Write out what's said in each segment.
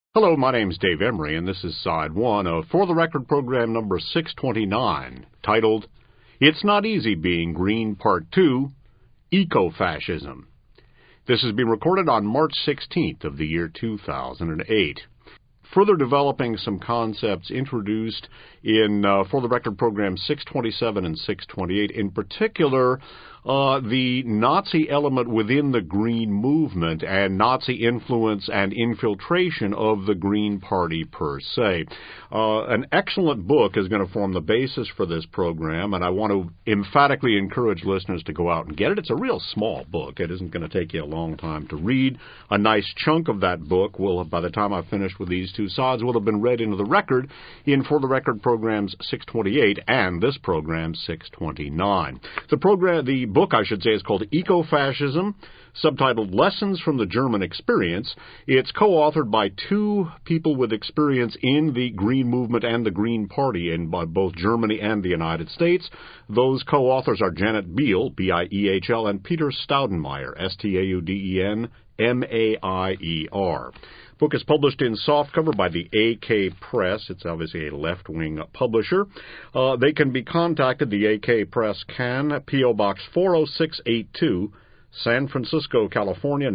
Hello, my name's Dave Emery, and this is Side 1 of For the Record program number 629, titled, It's Not Easy Being Green Part 2, Eco-Fascism. This has been recorded on March 16th of the year 2008. Further developing some concepts introduced in For the Record programs 627 and 628, in particular, the Nazi element within the Green movement and Nazi influence and infiltration of the Green Party per se. An excellent book is going to form the basis for this program, and I want to emphatically encourage listeners to go out and get it. It's a real small book. It isn't going to take you a long time to read. A nice chunk of that book will, by the time I've finished with these two sides, will have been read into the record in For the Record programs 628 and this program 629. The book, I should say, is called Eco-Fascism, subtitled Lessons from the German Experience. It's co-authored by two people with experience in the Green movement and the Green Party in both Germany and the United States. Those co-authors are Janet Biehl, B-I-E-H-L, and Peter Staudenmaier, S-T-A-U-D-E-N, M-A-I-E-R. Book is published in softcover by the AK Press. It's obviously a left-wing publisher. They can be contacted, the AK Press can, P.O. Box 40682, San Francisco, California,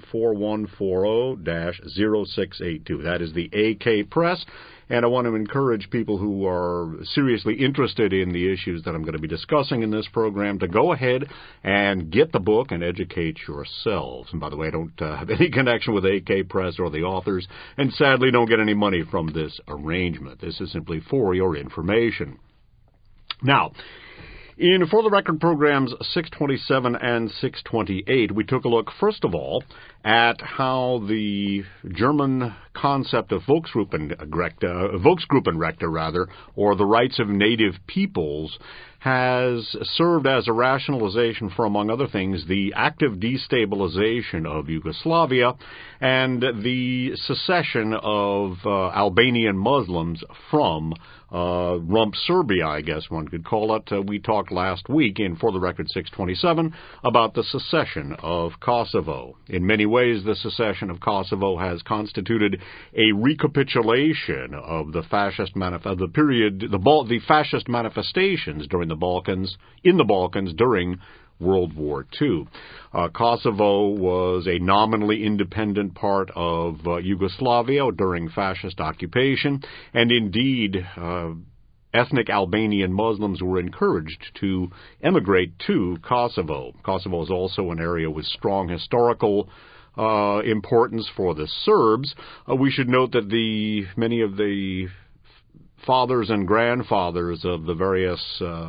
94140-0682. That is the AK Press. And I want to encourage people who are seriously interested in the issues that I'm going to be discussing in this program to go ahead and get the book and educate yourselves. And by the way, I don't have any connection with AK Press or the authors, and sadly don't get any money from this arrangement. This is simply for your information. Now, in For the Record programs 627 and 628, we took a look, first of all, at how the German concept of Volksgruppenrechte, or the rights of native peoples, has served as a rationalization for, among other things, the active destabilization of Yugoslavia and the secession of Albanian Muslims from Rump Serbia, I guess one could call it. We talked last week in For the Record 627 about the secession of Kosovo. In many ways, the secession of Kosovo has constituted a recapitulation of the fascist the fascist manifestations in the Balkans during World War II. Kosovo was a nominally independent part of Yugoslavia during fascist occupation, and indeed, ethnic Albanian Muslims were encouraged to emigrate to Kosovo. Kosovo is also an area with strong historical importance for the Serbs. We should note that many of the fathers and grandfathers of the various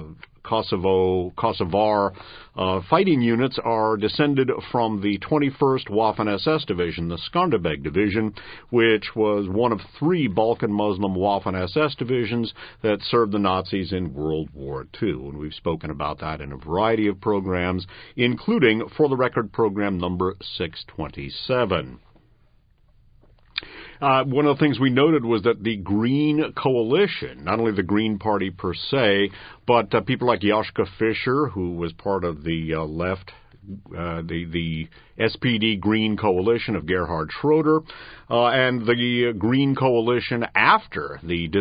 Kosovar fighting units are descended from the 21st Waffen-SS Division, the Skanderbeg Division, which was one of three Balkan Muslim Waffen-SS divisions that served the Nazis in World War II. And we've spoken about that in a variety of programs, including For the Record program number 627. One of the things we noted was that the Green Coalition, not only the Green Party per se, but people like Joschka Fischer, who was part of the the SPD Green Coalition of Gerhard Schroeder, and the Green Coalition after the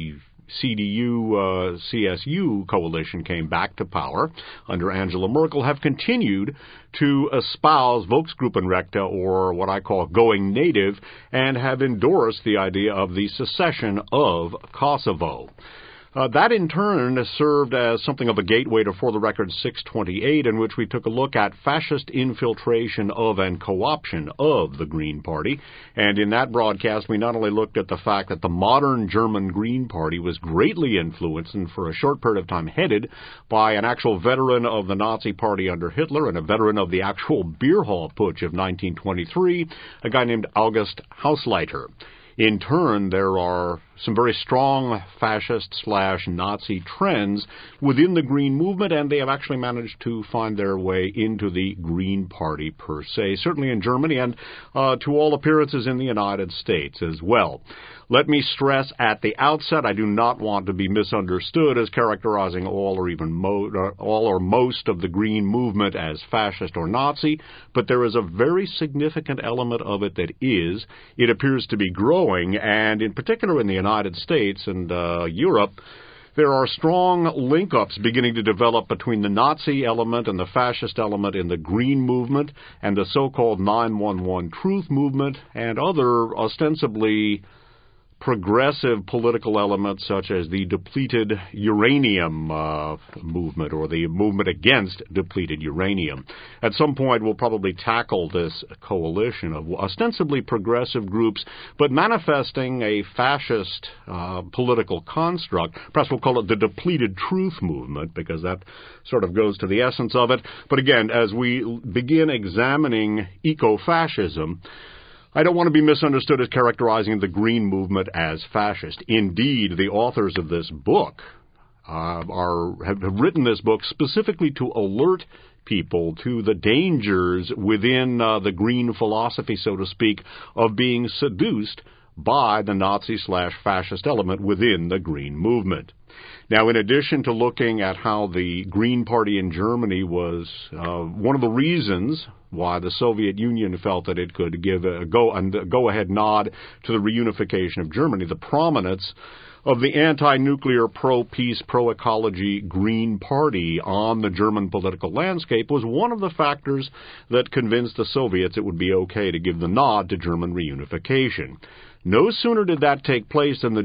CDU-CSU coalition came back to power under Angela Merkel, have continued to espouse Volksgruppenrechte, or what I call going native, and have endorsed the idea of the secession of Kosovo. That, in turn, served as something of a gateway to For the Record 628, in which we took a look at fascist infiltration of and co-option of the Green Party. And in that broadcast, we not only looked at the fact that the modern German Green Party was greatly influenced and for a short period of time headed by an actual veteran of the Nazi Party under Hitler and a veteran of the actual beer hall putsch of 1923, a guy named August Hausleiter. In turn, there are some very strong fascist/Nazi trends within the Green movement, and they have actually managed to find their way into the Green Party per se, certainly in Germany and to all appearances in the United States as well. Let me stress at the outset, I do not want to be misunderstood as characterizing all or most of the Green movement as fascist or Nazi, but there is a very significant element of it that is. It appears to be growing, and in particular in the United States and Europe, there are strong link-ups beginning to develop between the Nazi element and the fascist element in the Green movement and the so-called 911 Truth movement and other ostensibly progressive political elements such as the depleted uranium movement or the movement against depleted uranium. At some point, we'll probably tackle this coalition of ostensibly progressive groups, but manifesting a fascist political construct. Perhaps we'll call it the depleted truth movement, because that sort of goes to the essence of it. But again, as we begin examining eco-fascism, I don't want to be misunderstood as characterizing the Green movement as fascist. Indeed, the authors of this book have written this book specifically to alert people to the dangers within the Green philosophy, so to speak, of being seduced by the Nazi/fascist element within the Green movement. Now, in addition to looking at how the Green Party in Germany was one of the reasons why the Soviet Union felt that it could give a go-ahead nod to the reunification of Germany, the prominence of the anti-nuclear, pro-peace, pro-ecology Green Party on the German political landscape was one of the factors that convinced the Soviets it would be okay to give the nod to German reunification. No sooner did that take place than the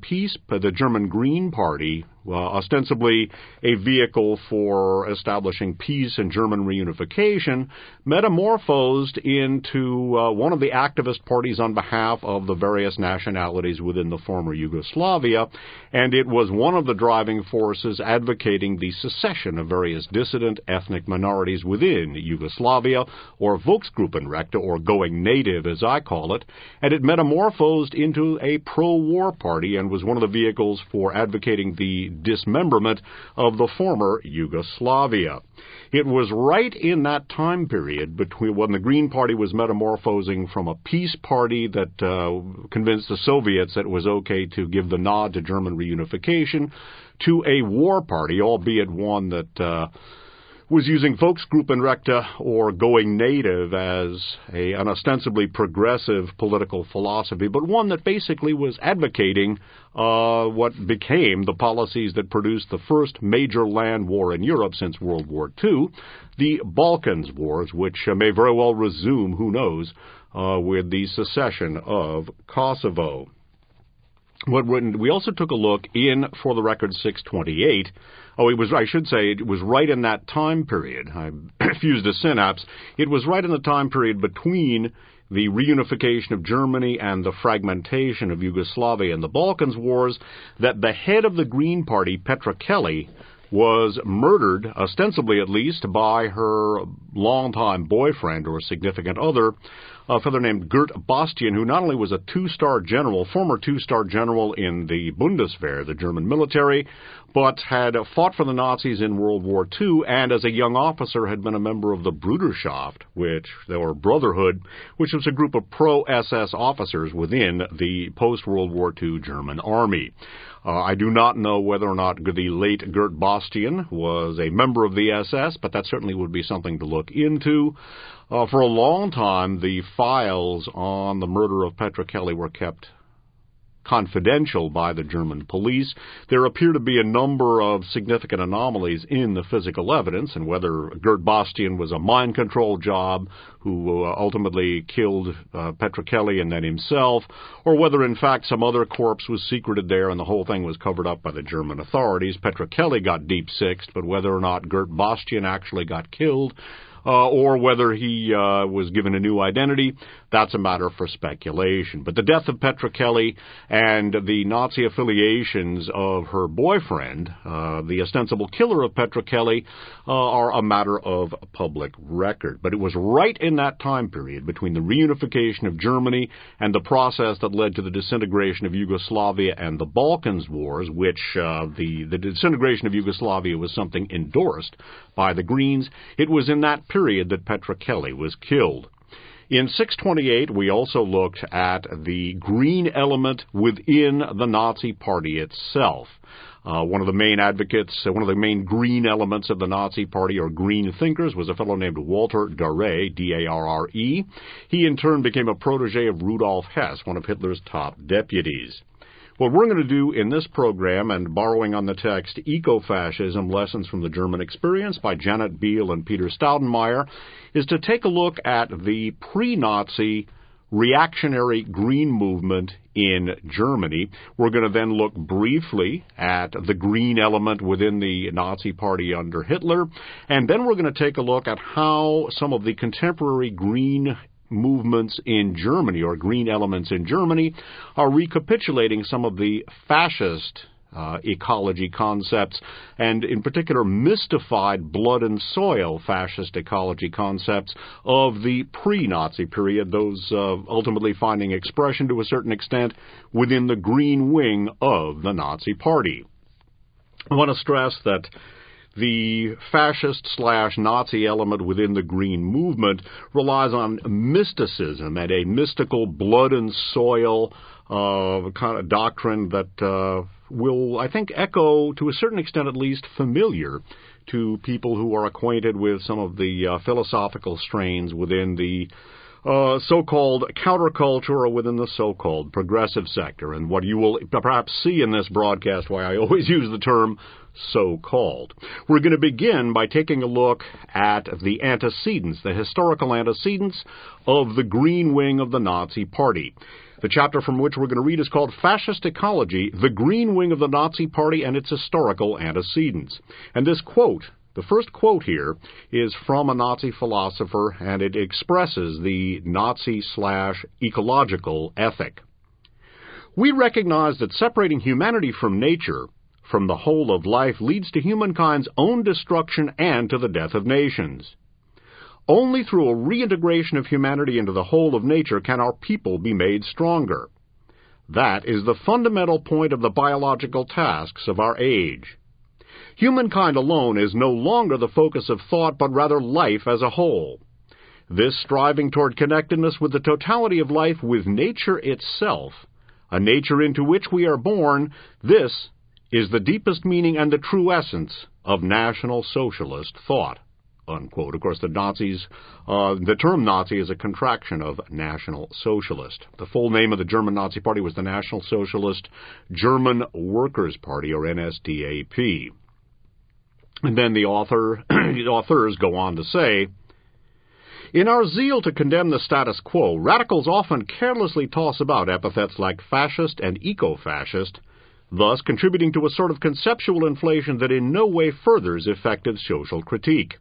German Green Party, ostensibly a vehicle for establishing peace and German reunification, metamorphosed into one of the activist parties on behalf of the various nationalities within the former Yugoslavia, and it was one of the driving forces advocating the secession of various dissident ethnic minorities within Yugoslavia, or Volksgruppenrechte, or going native as I call it, and it metamorphosed into a pro-war party and was one of the vehicles for advocating the dismemberment of the former Yugoslavia. It was right in that time period between when the Green Party was metamorphosing from a peace party that convinced the Soviets that it was okay to give the nod to German reunification to a war party, albeit one that was using Volksgruppenrechte or going native as an ostensibly progressive political philosophy, but one that basically was advocating what became the policies that produced the first major land war in Europe since World War II, the Balkans Wars, which may very well resume, who knows, with the secession of Kosovo. We also took a look in For the Record 628. It was right in that time period. I fused a synapse. It was right in the time period between the reunification of Germany and the fragmentation of Yugoslavia and the Balkans Wars that the head of the Green Party, Petra Kelly, was murdered, ostensibly at least, by her longtime boyfriend or significant other, a fellow named Gert Bastian, who not only was a former two-star general in the Bundeswehr, the German military, but had fought for the Nazis in World War II, and as a young officer had been a member of the Bruderschaft, or Brotherhood, which was a group of pro-SS officers within the post-World War II German army. I do not know whether or not the late Gert Bastian was a member of the SS, but that certainly would be something to look into. For a long time, the files on the murder of Petra Kelly were kept confidential by the German police. There appear to be a number of significant anomalies in the physical evidence, and whether Gert Bastian was a mind control job who ultimately killed Petra Kelly and then himself, or whether in fact some other corpse was secreted there and the whole thing was covered up by the German authorities. Petra Kelly got deep-sixed, but whether or not Gert Bastian actually got killed, or whether he was given a new identity, that's a matter for speculation. But the death of Petra Kelly and the Nazi affiliations of her boyfriend, the ostensible killer of Petra Kelly, are a matter of public record. But it was right in that time period between the reunification of Germany and the process that led to the disintegration of Yugoslavia and the Balkans Wars, which the disintegration of Yugoslavia was something endorsed by the Greens. It was in that period that Petra Kelly was killed. In 628, we also looked at the green element within the Nazi Party itself. One of the main advocates, one of the main green elements of the Nazi Party, or green thinkers, was a fellow named Walter Darre, D-A-R-R-E. He, in turn, became a protege of Rudolf Hess, one of Hitler's top deputies. What we're going to do in this program, and borrowing on the text Eco-Fascism, Lessons from the German Experience by Janet Biel and Peter Staudenmeier, is to take a look at the pre-Nazi reactionary green movement in Germany. We're going to then look briefly at the green element within the Nazi Party under Hitler, and then we're going to take a look at how some of the contemporary green movements in Germany, or green elements in Germany, are recapitulating some of the fascist ecology concepts, and in particular mystified blood and soil fascist ecology concepts of the pre-Nazi period, those ultimately finding expression to a certain extent within the green wing of the Nazi Party. I want to stress that the fascist/Nazi element within the green movement relies on mysticism and a mystical blood and soil kind of doctrine that will, I think, echo, to a certain extent at least, familiar to people who are acquainted with some of the philosophical strains within the so-called counterculture, or within the so-called progressive sector. And what you will perhaps see in this broadcast, why I always use the term so-called. We're going to begin by taking a look at the antecedents, the historical antecedents of the green wing of the Nazi Party. The chapter from which we're going to read is called Fascist Ecology, the Green Wing of the Nazi Party and its Historical Antecedents. And this quote, the first quote here, is from a Nazi philosopher, and it expresses the Nazi/ecological ethic. We recognize that separating humanity from nature, from the whole of life, leads to humankind's own destruction and to the death of nations. Only through a reintegration of humanity into the whole of nature can our people be made stronger. That is the fundamental point of the biological tasks of our age. Humankind alone is no longer the focus of thought, but rather life as a whole. This striving toward connectedness with the totality of life, with nature itself, a nature into which we are born, this is the deepest meaning and the true essence of National Socialist thought. Unquote. Of course, the term Nazi is a contraction of National Socialist. The full name of the German Nazi Party was the National Socialist German Workers' Party, or NSDAP. And then the authors go on to say, in our zeal to condemn the status quo, radicals often carelessly toss about epithets like fascist and eco-fascist, thus contributing to a sort of conceptual inflation that in no way furthers effective social critique.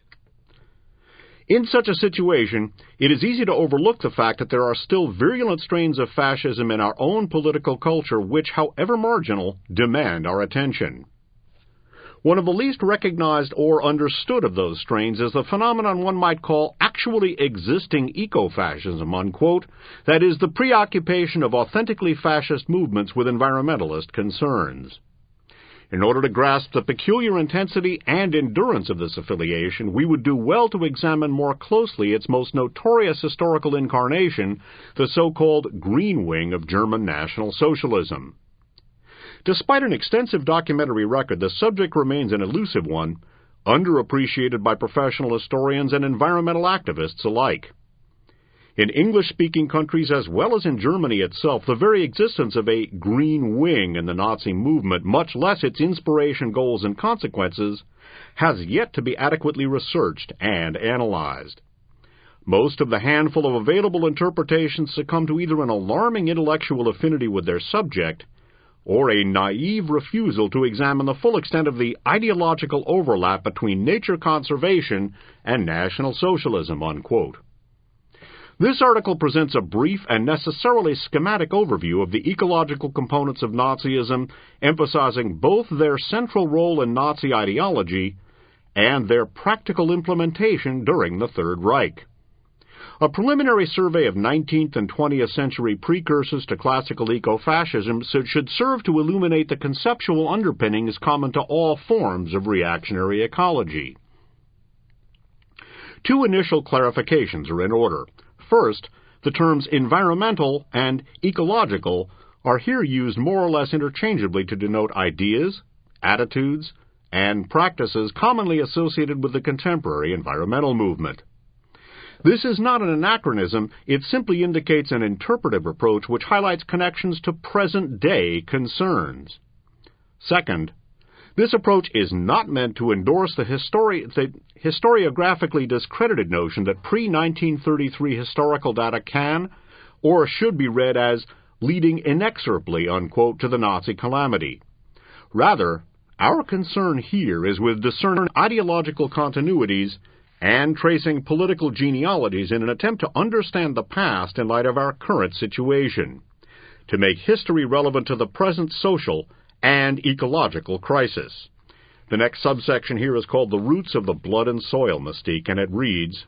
In such a situation, it is easy to overlook the fact that there are still virulent strains of fascism in our own political culture which, however marginal, demand our attention. One of the least recognized or understood of those strains is the phenomenon one might call actually existing eco-fascism, unquote, that is, the preoccupation of authentically fascist movements with environmentalist concerns. In order to grasp the peculiar intensity and endurance of this affiliation, we would do well to examine more closely its most notorious historical incarnation, the so-called Green Wing of German National Socialism. Despite an extensive documentary record, the subject remains an elusive one, underappreciated by professional historians and environmental activists alike. In English-speaking countries as well as in Germany itself, the very existence of a green wing in the Nazi movement, much less its inspiration, goals, and consequences, has yet to be adequately researched and analyzed. Most of the handful of available interpretations succumb to either an alarming intellectual affinity with their subject or a naive refusal to examine the full extent of the ideological overlap between nature conservation and National Socialism, unquote. This article presents a brief and necessarily schematic overview of the ecological components of Nazism, emphasizing both their central role in Nazi ideology and their practical implementation during the Third Reich. A preliminary survey of 19th and 20th century precursors to classical eco-fascism should serve to illuminate the conceptual underpinnings common to all forms of reactionary ecology. Two initial clarifications are in order. First, the terms environmental and ecological are here used more or less interchangeably to denote ideas, attitudes, and practices commonly associated with the contemporary environmental movement. This is not an anachronism, it simply indicates an interpretive approach which highlights connections to present-day concerns. Second, this approach is not meant to endorse the historiographically discredited notion that pre-1933 historical data can or should be read as leading inexorably, unquote, to the Nazi calamity. Rather, our concern here is with discerning ideological continuities and tracing political genealogies in an attempt to understand the past in light of our current situation, to make history relevant to the present social and ecological crisis. The next subsection here is called The Roots of the Blood and Soil Mystique, and it reads,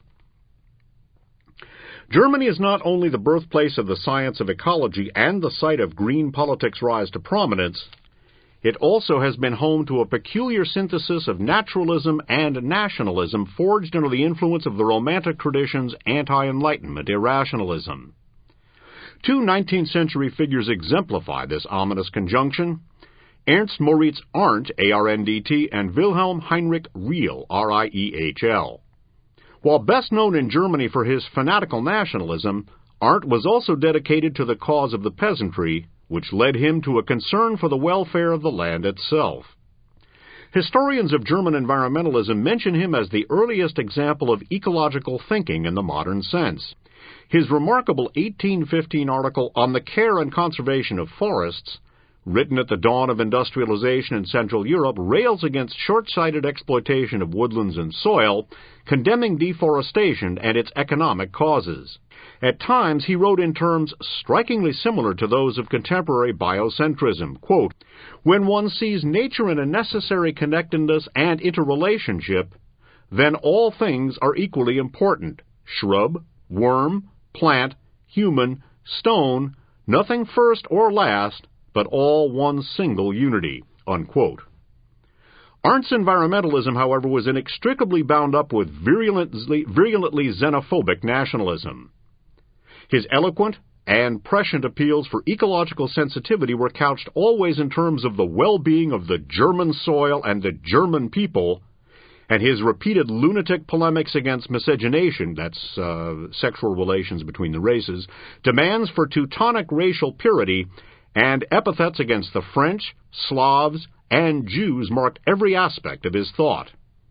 Germany is not only the birthplace of the science of ecology and the site of green politics' rise to prominence, it also has been home to a peculiar synthesis of naturalism and nationalism forged under the influence of the Romantic tradition's anti-Enlightenment irrationalism. Two 19th century figures exemplify this ominous conjunction: Ernst Moritz Arndt, A-R-N-D-T, and Wilhelm Heinrich Riehl, R-I-E-H-L. While best known in Germany for his fanatical nationalism, Arndt was also dedicated to the cause of the peasantry, which led him to a concern for the welfare of the land itself. Historians of German environmentalism mention him as the earliest example of ecological thinking in the modern sense. His remarkable 1815 article on the care and conservation of forests, written at the dawn of industrialization in Central Europe, rails against short-sighted exploitation of woodlands and soil, condemning deforestation and its economic causes. At times, he wrote in terms strikingly similar to those of contemporary biocentrism. Quote, When one sees nature in a necessary connectedness and interrelationship, then all things are equally important. Shrub, worm, plant, human, stone, nothing first or last, but all one single unity, unquote. Arndt's environmentalism, however, was inextricably bound up with virulently xenophobic nationalism. His eloquent and prescient appeals for ecological sensitivity were couched always in terms of the well-being of the German soil and the German people, and his repeated lunatic polemics against miscegenation, that's sexual relations between the races, demands for Teutonic racial purity, and epithets against the French, Slavs, and Jews marked every aspect of his thought.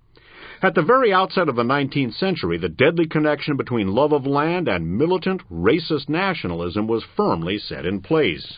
At the very outset of the 19th century, the deadly connection between love of land and militant, racist nationalism was firmly set in place.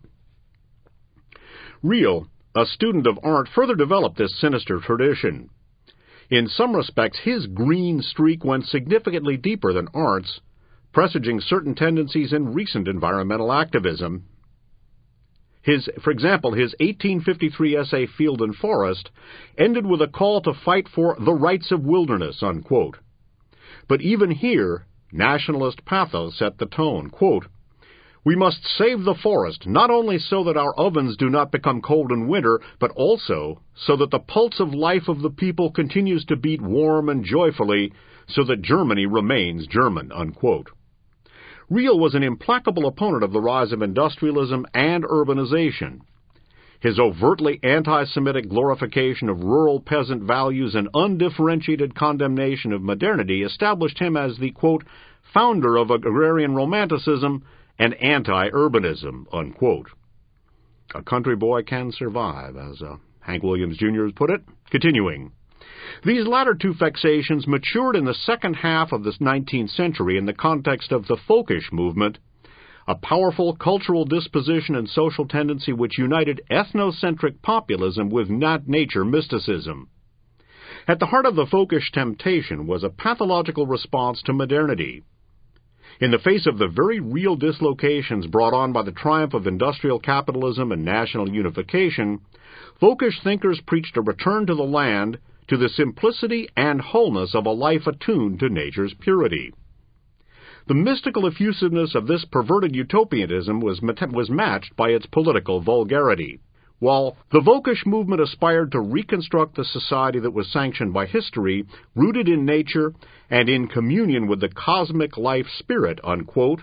Riehl, a student of Arndt, further developed this sinister tradition. In some respects, his green streak went significantly deeper than Arndt's, presaging certain tendencies in recent environmental activism. For example, his 1853 essay, Field and Forest, ended with a call to fight for the rights of wilderness, unquote. But even here, nationalist pathos set the tone. Quote, We must save the forest, not only so that our ovens do not become cold in winter, but also so that the pulse of life of the people continues to beat warm and joyfully, so that Germany remains German, unquote. Riehl was an implacable opponent of the rise of industrialism and urbanization. His overtly anti-Semitic glorification of rural peasant values and undifferentiated condemnation of modernity established him as the, quote, founder of agrarian romanticism and anti-urbanism, unquote. A country boy can survive, as Hank Williams Jr. has put it. Continuing. These latter two fixations matured in the second half of the 19th century in the context of the folkish movement, a powerful cultural disposition and social tendency which united ethnocentric populism with nature mysticism. At the heart of the folkish temptation was a pathological response to modernity. In the face of the very real dislocations brought on by the triumph of industrial capitalism and national unification, folkish thinkers preached a return to the land, to the simplicity and wholeness of a life attuned to nature's purity. The mystical effusiveness of this perverted utopianism was matched by its political vulgarity. While the Volkish movement aspired to reconstruct the society that was sanctioned by history, rooted in nature and in communion with the cosmic life spirit, unquote,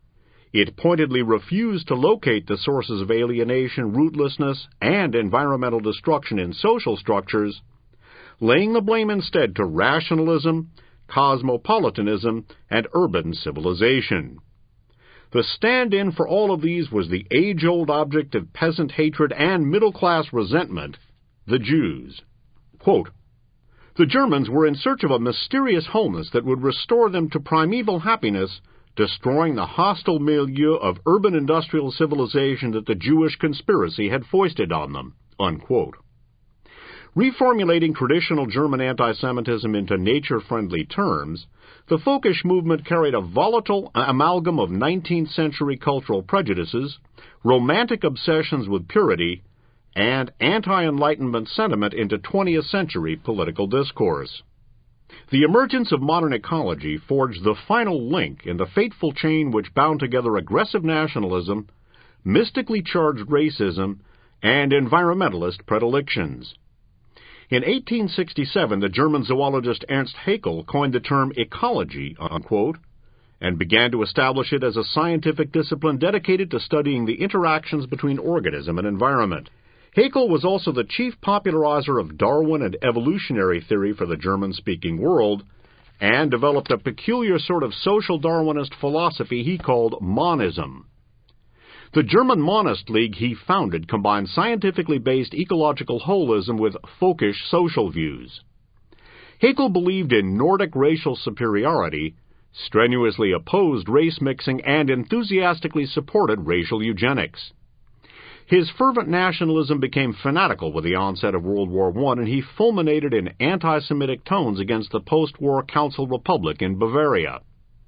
it pointedly refused to locate the sources of alienation, rootlessness, and environmental destruction in social structures, laying the blame instead to rationalism, cosmopolitanism, and urban civilization. The stand-in for all of these was the age-old object of peasant hatred and middle-class resentment, the Jews. Quote, the Germans were in search of a mysterious wholeness that would restore them to primeval happiness, destroying the hostile milieu of urban industrial civilization that the Jewish conspiracy had foisted on them, unquote. Reformulating traditional German anti-Semitism into nature-friendly terms, the folkish movement carried a volatile amalgam of 19th century cultural prejudices, romantic obsessions with purity, and anti-Enlightenment sentiment into 20th century political discourse. The emergence of modern ecology forged the final link in the fateful chain which bound together aggressive nationalism, mystically charged racism, and environmentalist predilections. In 1867, the German zoologist Ernst Haeckel coined the term ecology, unquote, and began to establish it as a scientific discipline dedicated to studying the interactions between organism and environment. Haeckel was also the chief popularizer of Darwin and evolutionary theory for the German-speaking world, and developed a peculiar sort of social Darwinist philosophy he called monism. The German Monist League he founded combined scientifically based ecological holism with folkish social views. Haeckel believed in Nordic racial superiority, strenuously opposed race mixing, and enthusiastically supported racial eugenics. His fervent nationalism became fanatical with the onset of World War I, and he fulminated in anti-Semitic tones against the post-war Council Republic in Bavaria.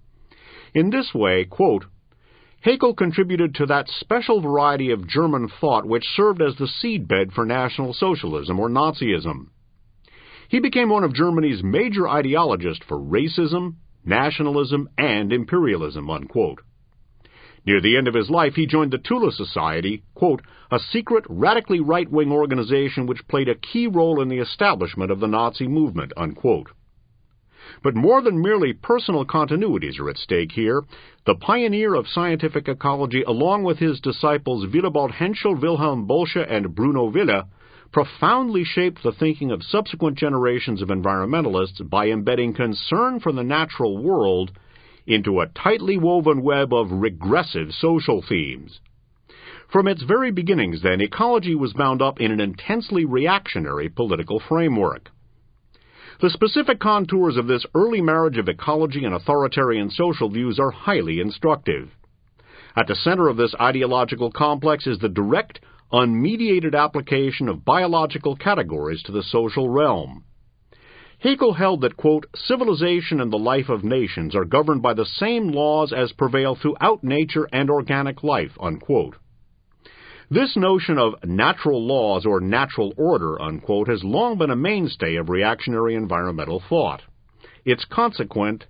In this way, quote, Haeckel contributed to that special variety of German thought which served as the seedbed for National Socialism or Nazism. He became one of Germany's major ideologists for racism, nationalism, and imperialism, unquote. Near the end of his life, he joined the Tula Society, quote, a secret, radically right-wing organization which played a key role in the establishment of the Nazi movement, unquote. But more than merely personal continuities are at stake here. The pioneer of scientific ecology, along with his disciples Willibald Henschel, Wilhelm Bolsche, and Bruno Wille, profoundly shaped the thinking of subsequent generations of environmentalists by embedding concern for the natural world into a tightly woven web of regressive social themes. From its very beginnings, then, ecology was bound up in an intensely reactionary political framework. The specific contours of this early marriage of ecology and authoritarian social views are highly instructive. At the center of this ideological complex is the direct, unmediated application of biological categories to the social realm. Haeckel held that, quote, civilization and the life of nations are governed by the same laws as prevail throughout nature and organic life, unquote. This notion of natural laws or natural order, unquote, has long been a mainstay of reactionary environmental thought. Its concomitant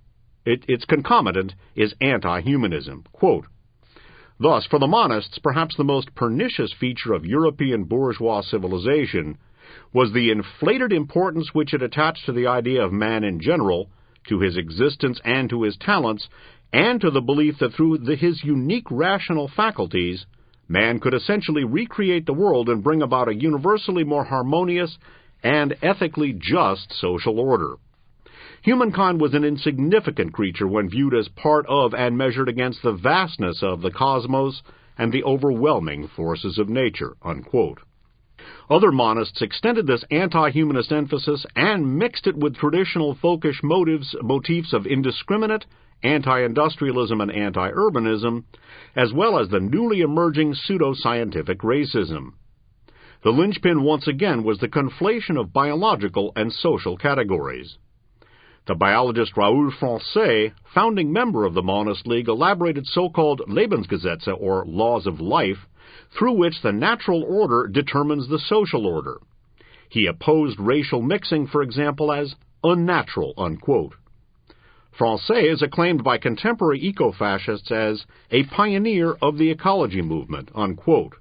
is anti-humanism. Quote, thus, for the monists, perhaps the most pernicious feature of European bourgeois civilization was the inflated importance which it attached to the idea of man in general, to his existence and to his talents, and to the belief that through his unique rational faculties, man could essentially recreate the world and bring about a universally more harmonious and ethically just social order. Humankind was an insignificant creature when viewed as part of and measured against the vastness of the cosmos and the overwhelming forces of nature, unquote. Other monists extended this anti-humanist emphasis and mixed it with traditional folkish motifs of indiscriminate anti-industrialism and anti-urbanism, as well as the newly emerging pseudo-scientific racism. The linchpin once again was the conflation of biological and social categories. The biologist Raoul Francais, founding member of the Monist League, elaborated so-called Lebensgesetze, or laws of life, through which the natural order determines the social order. He opposed racial mixing, for example, as unnatural, unquote. Francais is acclaimed by contemporary eco-fascists as a pioneer of the ecology movement, unquote.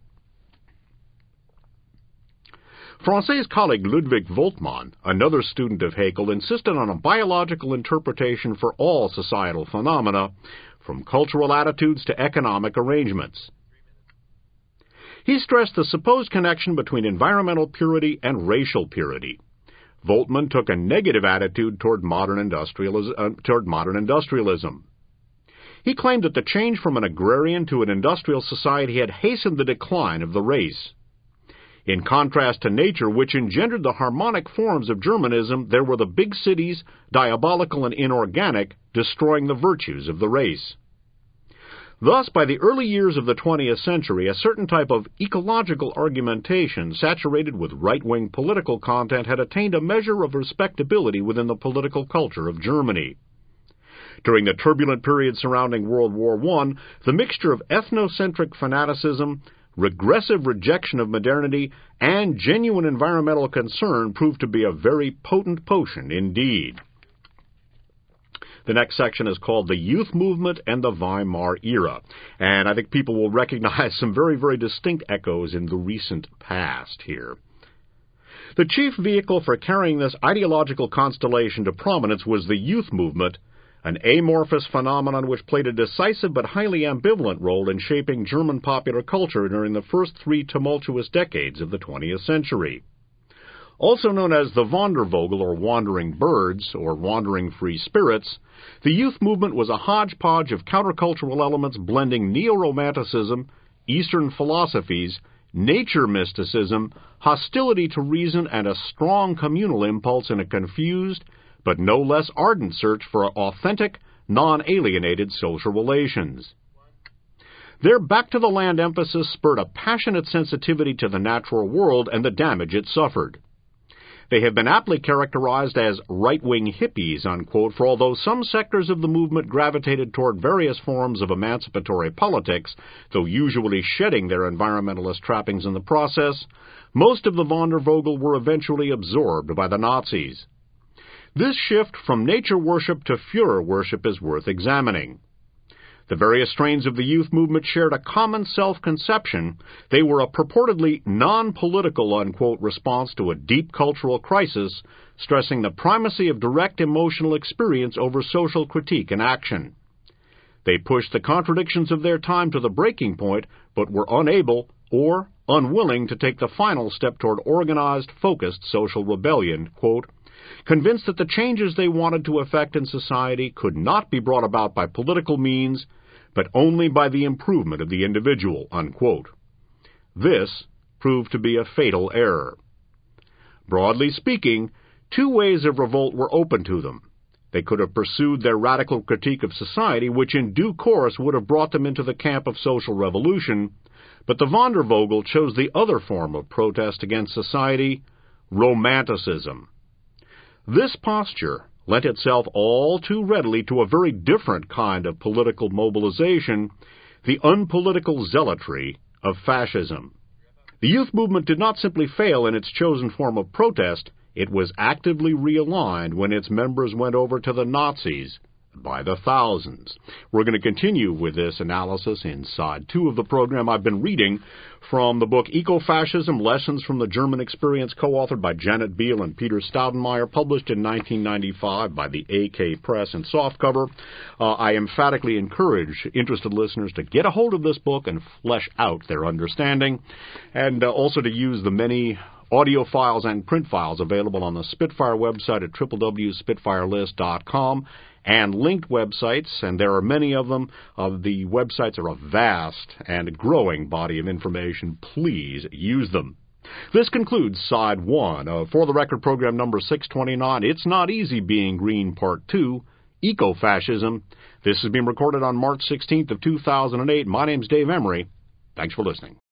Francais' colleague Ludwig Voltmann, another student of Haeckel, insisted on a biological interpretation for all societal phenomena, from cultural attitudes to economic arrangements. He stressed the supposed connection between environmental purity and racial purity. Voltmann took a negative attitude toward modern industrialism. He claimed that the change from an agrarian to an industrial society had hastened the decline of the race. In contrast to nature, which engendered the harmonic forms of Germanism, there were the big cities, diabolical and inorganic, destroying the virtues of the race. Thus, by the early years of the 20th century, a certain type of ecological argumentation, saturated with right-wing political content, had attained a measure of respectability within the political culture of Germany. During the turbulent period surrounding World War I, the mixture of ethnocentric fanaticism, regressive rejection of modernity, and genuine environmental concern proved to be a very potent potion indeed. The next section is called The Youth Movement and the Weimar Era, and I think people will recognize some very, very distinct echoes in the recent past here. The chief vehicle for carrying this ideological constellation to prominence was the youth movement, an amorphous phenomenon which played a decisive but highly ambivalent role in shaping German popular culture during the first 3 tumultuous decades of the 20th century. Also known as the Wandervogel, or Wandering Birds, or Wandering Free Spirits, the youth movement was a hodgepodge of countercultural elements blending neo-romanticism, Eastern philosophies, nature mysticism, hostility to reason, and a strong communal impulse in a confused, but no less ardent search for authentic, non-alienated social relations. Their back-to-the-land emphasis spurred a passionate sensitivity to the natural world and the damage it suffered. They have been aptly characterized as right-wing hippies, unquote, for although some sectors of the movement gravitated toward various forms of emancipatory politics, though usually shedding their environmentalist trappings in the process, most of the Wandervogel were eventually absorbed by the Nazis. This shift from nature worship to Führer worship is worth examining. The various strains of the youth movement shared a common self-conception. They were a purportedly non-political, unquote, response to a deep cultural crisis, stressing the primacy of direct emotional experience over social critique and action. They pushed the contradictions of their time to the breaking point, but were unable or unwilling to take the final step toward organized, focused social rebellion, quote, convinced that the changes they wanted to effect in society could not be brought about by political means, but only by the improvement of the individual, unquote. This proved to be a fatal error. Broadly speaking, 2 ways of revolt were open to them. They could have pursued their radical critique of society, which in due course would have brought them into the camp of social revolution, but the Wandervogel chose the other form of protest against society, romanticism. This posture lent itself all too readily to a very different kind of political mobilization, the unpolitical zealotry of fascism. The youth movement did not simply fail in its chosen form of protest, it was actively realigned when its members went over to the Nazis by the thousands. We're going to continue with this analysis in Side 2 of the program. I've been reading from the book Eco-Fascism, Lessons from the German Experience, co-authored by Janet Biel and Peter Staudenmeier, published in 1995 by the AK Press and softcover. I emphatically encourage interested listeners to get a hold of this book and flesh out their understanding, and also to use the many audio files and print files available on the Spitfire website at www.spitfirelist.com, and linked websites, and there are many of them. The websites are a vast and growing body of information. Please use them. This concludes Side 1 of For the Record program number 629, It's Not Easy Being Green, Part 2, Eco-Fascism. This has been recorded on March 16th of 2008. My name's Dave Emery. Thanks for listening.